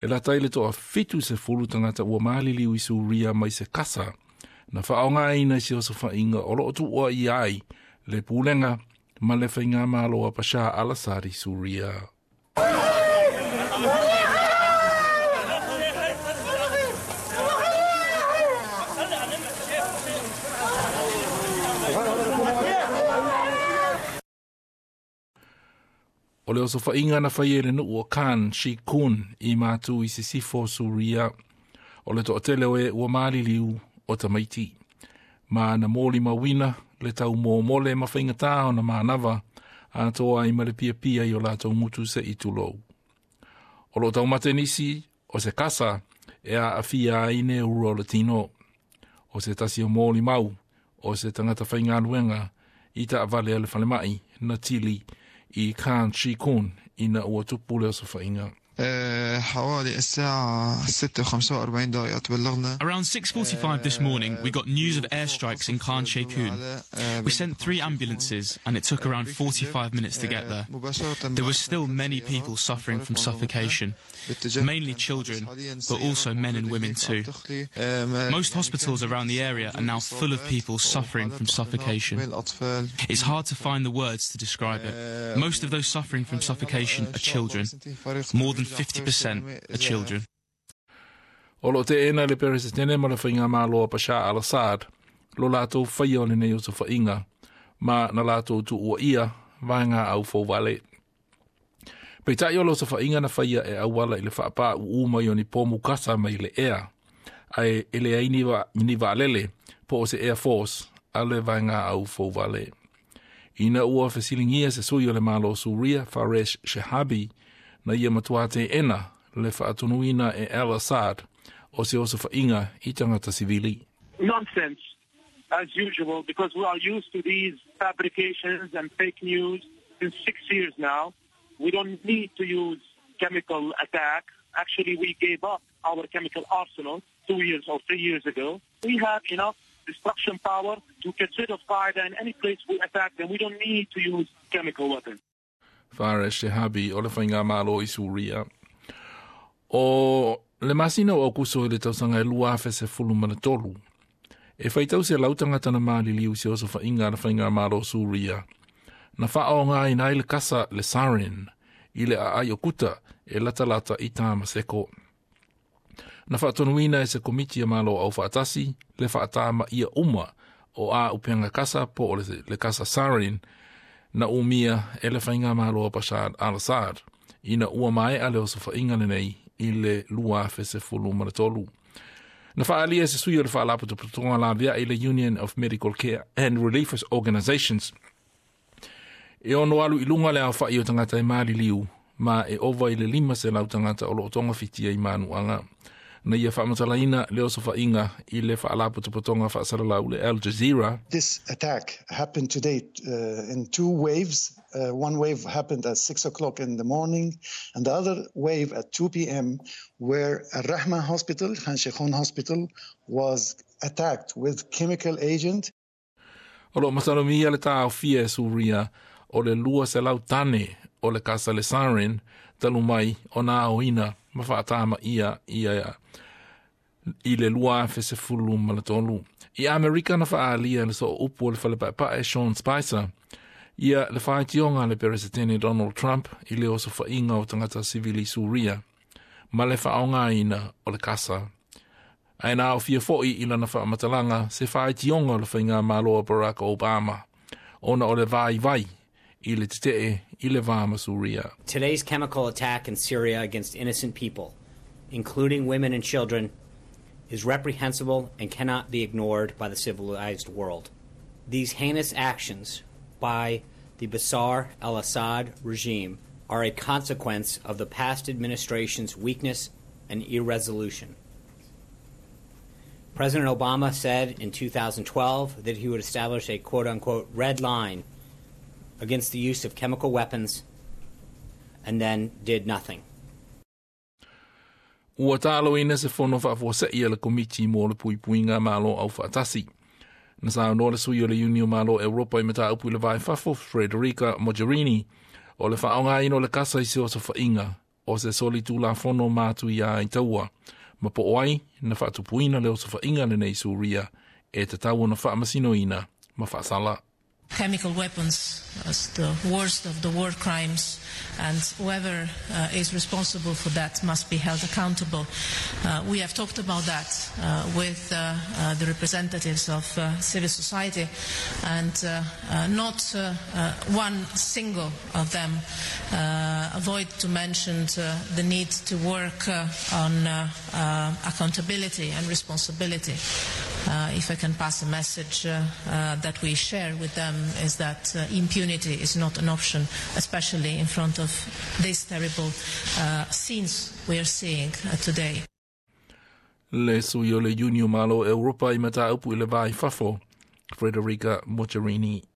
E la taile toa fitu se fulu tangata ua maliliu I Suria mai se kasa, na whaonga ina si o sa whainga o loo tu ua I ai, le pulenga, ma le whainga malo a Bashar al-Assad I Suria. O leo so whainga na whaiere nu ua Khan Shikun I mātu I se sifo Suria. O le to'atele oe ua maliliu o tamaiti. Ma na mōli mawina le tau mō mole ma whainga tāo na mānawa a toa I male pia pia I o la tau mutu se I tulou. O lo tau matenisi o se kasa e a awhia aine uro le tino. O se tasi o mōli mau o se tangata whainga anuenga I ta avale ale whalemai na tili I Khan Shikun ina ua tupu leo sa whainga. حوالي الساعة 6:45 دقيقة تبلغنا. Around 6:45 this morning, we got news of airstrikes in Khan Sheikhoun. We sent 3 ambulances, and it took around 45 minutes to get there. There were still many people suffering from suffocation, mainly children, but also men and women too. Most hospitals around the area are now full of people suffering from suffocation. It's hard to find the words to describe it. Most of those suffering from suffocation are children. More than 50% are children. Olo te ena le peresetene ma le whainga māloa Bashar al-Assad, lo lātou whaia o le nei o sa whainga, ma na lātou tu ua ia, vaenga au fōwale. Pei tai olo sa whainga na whaia e awala I le whaapā u mai o ni pōmu kasa mai le ea, ai ele ai ni alele po o se Air Force, ale vaenga au fōwale. Ina ua whesilingia se sui o le mālo Suria, Faresh Shehabi, na ia matuate ena le whaatunuina e al-Assad o se osa whainga I tangata sivili. Nonsense, as usual, because we are used to these fabrications and fake news since 6 years now. We don't need to use chemical attack. Actually, we gave up our chemical arsenal 2 years or 3 years ago. We have enough destruction power to get rid of Qaeda in any place we attack them. We don't need to use chemical weapons. Faresh Shehabi o le whainga mālo I Suria. O le masina o kuso le tausanga e lua afe se fulu mana tolu. E whaitau se lautanga tana māli liu se oso whainga le whainga mālo Suria. Na whao ngā I nai le kasa le Sarin, I le a ai o kuta e latalata I tāma seko. Na whaatonuina e se komiti a mālo au whaatasi, le whaatama ia uma o a upenga kasa po o le kasa Sarin, na umia e le whainga māloa Bashar al-Assad, ina ua mai ale o sa whainga nei I le lua fe se fulu maratolu. Na whaalia se sui o le whaalaputa putonga la via I le Union of Medical Care and Relief Organizations. E ono alu I lunga le au whai o tangata I maari liu, ma e ova I le 5 se lau tangata o lo tonga fitia I manuanga. Na ia whaamatalaina leo sa whainga I le whaalaputa putonga whaasaralau le Al Jazeera. This attack happened today in 2 waves. One wave happened at 6 o'clock in the morning, and the other wave at 2 p.m., where Al-Rahma Hospital, Khan Sheikhoun Hospital, was attacked with chemical agent. Olo masalomia le tā fia Suria o le lua se lau tane o le kasa le Sarin, talu mai o nā oina ma whaatama ia I le lua fe se fulu malatolu. I Amerika na whaalia le so upu o le whalepa e Sean Spicer, ia le whaetionga le peresetene Donald Trump I le oso whainga o tangata sivili Suria, ma le whaonga ina o le kasa. Aina o fia foi I lana whaamatalanga se whaetionga o le whainga māloa Barack Obama, ona o le vai I le titee I le vāma Suria. Today's chemical attack in Syria against innocent people, including women and children, is reprehensible and cannot be ignored by the civilized world. These heinous actions by the Bashar al-Assad regime are a consequence of the past administration's weakness and irresolution. President Obama said in 2012 that he would establish a quote-unquote red line against the use of chemical weapons and then did nothing. Ua tālo ina se whono whaafua ia le komiti mō le puipuinga mālo au whaatasi. Na sa no le sui o le Union mālo Europa I mata upu le vai whafo Frederica Mogherini o le whaonga ino le kasa I se o sa whainga o se soli tūla whono mātu ia i taua. Ma po oai, na whaatupuina leo sa whainga le nei Suria, e te tau na whaamasino ina, ma whaasala. Chemical weapons as the worst of the war crimes, and whoever is responsible for that must be held accountable. We have talked about that with the representatives of civil society, and not one single of them avoid to mention the need to work on accountability and responsibility. If I can pass a message that we share with them is that impunity is not an option, especially in front of these terrible scenes we are seeing today. Le suyo le Junio Malo Europa I mata upu I le vai fafo, Federica Mogherini.